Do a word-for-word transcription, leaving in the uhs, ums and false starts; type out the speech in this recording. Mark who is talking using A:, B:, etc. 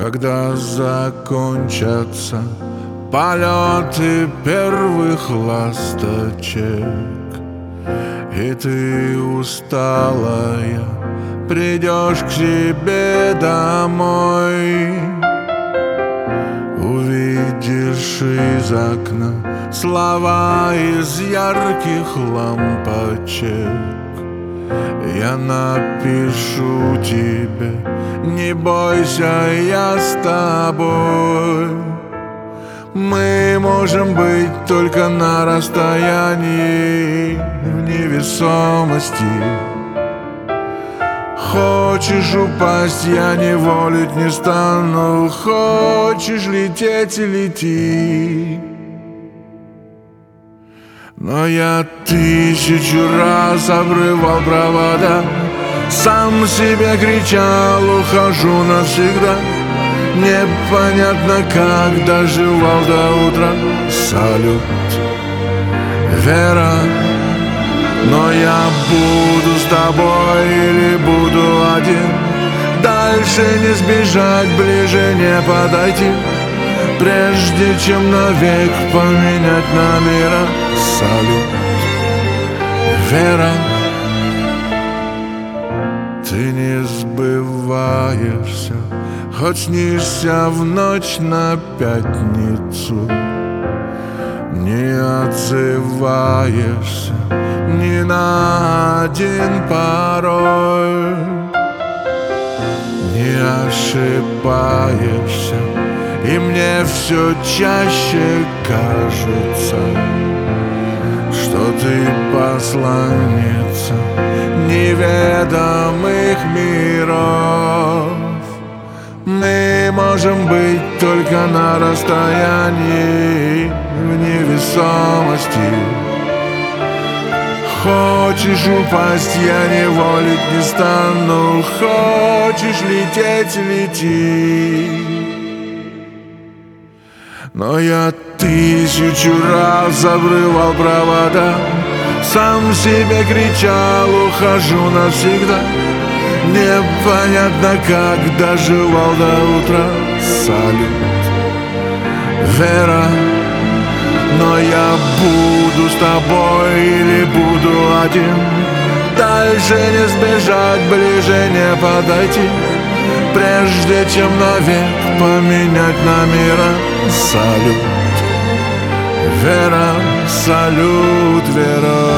A: Когда закончатся полеты первых ласточек, и ты усталая придешь к себе домой, увидишь из окна слова из ярких лампочек. Я напишу тебе: не бойся, я с тобой. Мы можем быть только на расстоянии, в невесомости. Хочешь упасть, я не волить не стану. Хочешь лететь — лети. Но я тысячу раз обрывал провода, сам себе кричал: ухожу навсегда. Непонятно, как доживал до утра. Салют, Вера. Но я буду с тобой или буду один. Дальше не сбежать, ближе не подойти, прежде чем навек поменять номера. Салют, Вера. Ты не сбываешься, хоть снишься в ночь на пятницу. Не отзываешься ни на один пароль, не ошибаешься, и мне все чаще кажется, что ты посланница неведомых миров. Мы можем быть только на расстоянии, в невесомости. Хочешь упасть, я не волить не стану. Хочешь лететь — лети. Но я тысячу раз обрывал провода, сам себе кричал: ухожу навсегда. Непонятно, как доживал до утра. Салют, Вера. Но я буду с тобой или буду один. Дальше не сбежать, ближе не подойти, прежде чем навек поменять номера. Салют, Вера. Салют, Вера.